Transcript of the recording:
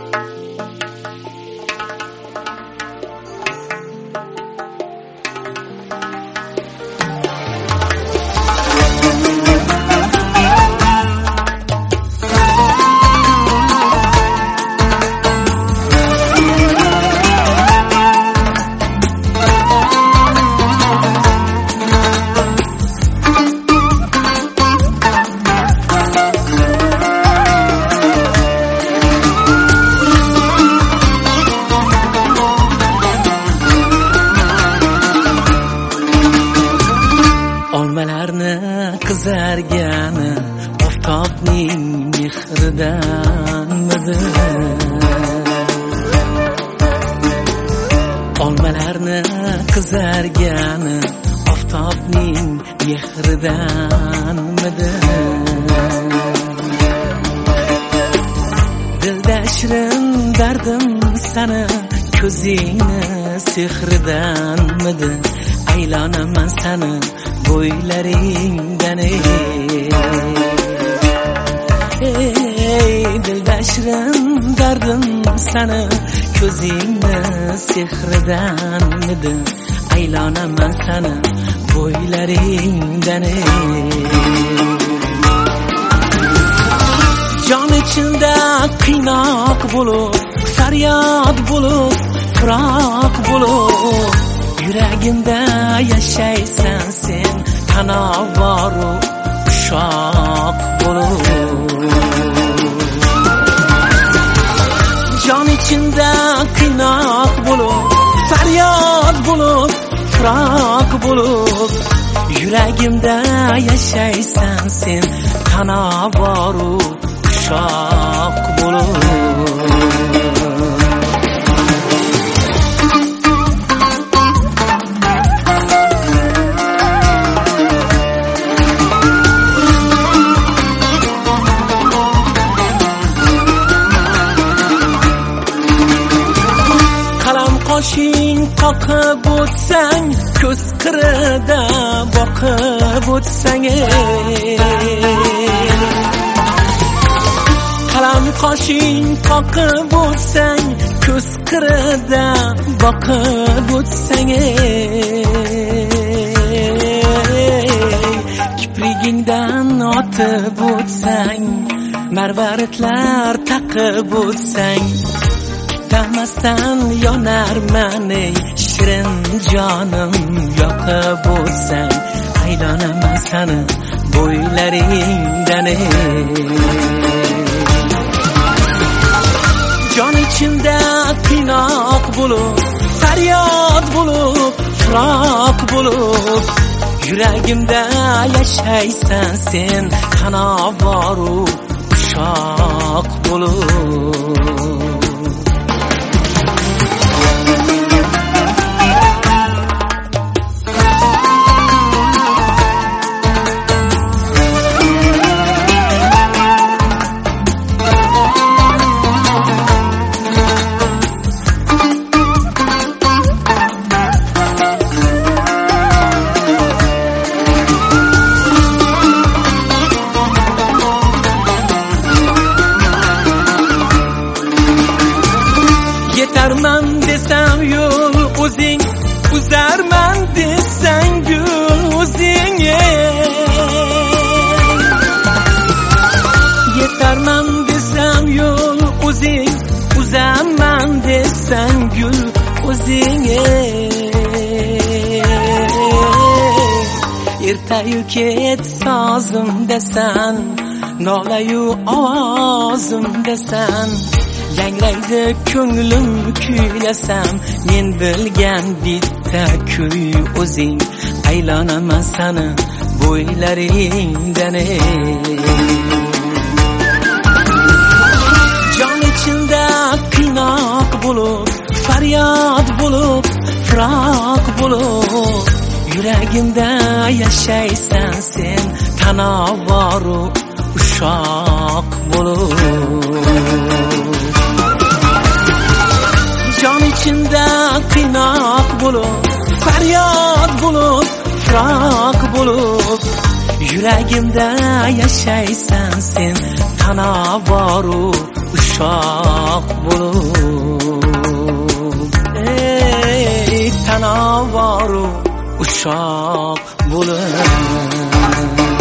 qizargani oftobning mehridanmidi? Olmalarni qizargani oftobning mehridanmidi? Dilda shirin dardim sani ko'zingni sehridanmidi? Aylonaman sani bo'ylaringdan dilda shirin dardim sani ko'zingni sehridanmidi? Aylonaman sani bo'ylaringdan jon ichimda qiynoq bo'lib, faryod bo'lib, firoq bo'lib, yuragimda yashaysan sen tanovoru ushoq bo'lib. Jon ichimda qiynoq bo'lib, faryod bo'lib, firoq bo'lib, yuragimda yashaysan sen tanovoru ushoq bo'lib. Qoshing qoqib o'tsang, ko'z qirida boqib o'tsang, qalam qoshing qoqib o'tsang, ko'z qirida boqib o'tsang, kiprigingdan otib o'tsang, marvaritlar taqib o'tsang, Damasdan yonarman ey shirin jonim, yoqib o'tsang, aylonaman sani bo'ylaringdan jon ichimda qiynoq bo'lib, faryod bo'lib, firoq bo'lib, yuragimda yashaysan sen tanovoru ushoq bo'lib. Yetarman desam yo'l o'zing, uzarman desang gul o'zing. Yetarman desam yo'l o'zing, uzarman desang gul o'zing. Ertayu ket sozim desan, nolayu ovozim desan, yangraydi ko'nglim kuylasam, men bilgan bitta kuy o'zing, aylonaman sani bo'ylaringdan jon ichimda qiynoq bo'lib, faryod bo'lib, firoq bo'lib, yuragimda yashaysan sen tanovoru ushoq bo'lib. Jon ichimda qiynoq bo'lib, faryod bo'lib, firoq bo'lib, yuragimda yashaysan sen tanovoru ushoq bo'lib. boru ushoq bo'lib